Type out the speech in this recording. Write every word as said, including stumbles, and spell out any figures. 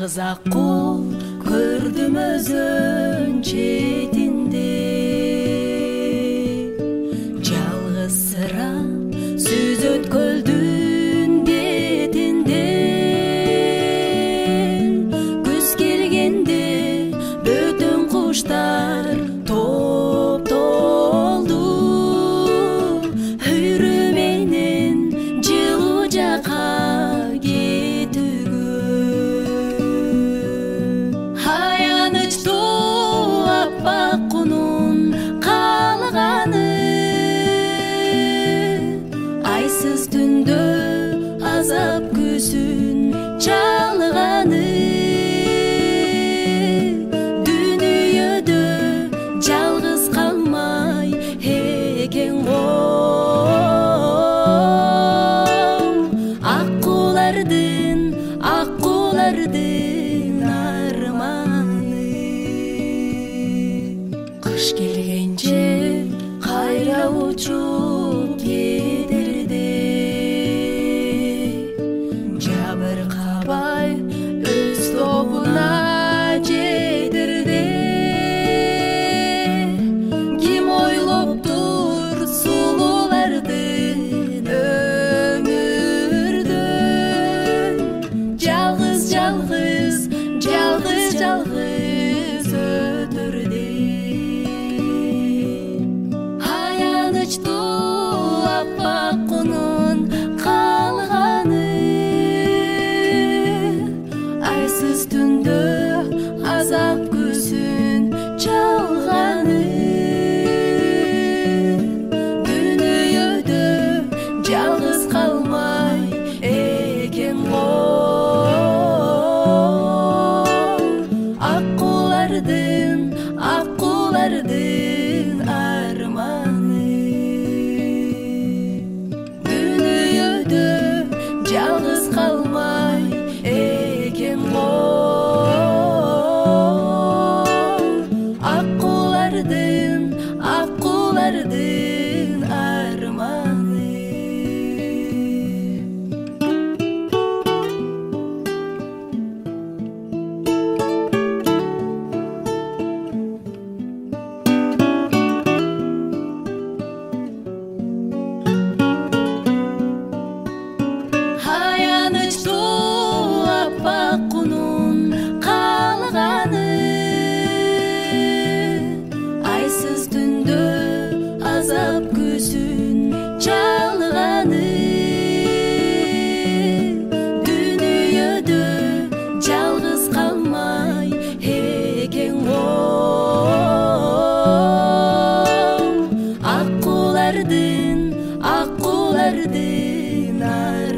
жалгыз аккул көрдүм өзөн четинде, жалгызсырап сүзөт көлдүн бетинде. Күз келгенде бөтөн куштар топтолду, өйрө менен жылуу жака кетүүгө. Аянычтуу аппак кунун калганы, айсыз түндө азап күзүн чалганы. Дүнүйөдө жалгыз калмай экен го, аккулардын аккулардын арманы. Кыш келгенче кайра учуп кетерде, жабыркабай өз тобуна жетерде. Ким ойлоптур сулуулардын өмүрдөн, жалгыз жалгыз жалгыз жалгыз өтөрдө. Аянычтуу аппак кунун калганы, айсыз түндө азап күзүн чалганы. Дүнүйөдө жалгыз калмай экен го, аккулардын аккулардын арманы. Дүнүйөдө жалгыз калмай экен го, аккулардын аккулардын арманы. Аянычтуу аппак кунун калганы, айсыз түндө азап күзүн чалганы. Дүнүйөдө жалгыз калмай экен го, аккулардын аккулардын арманы.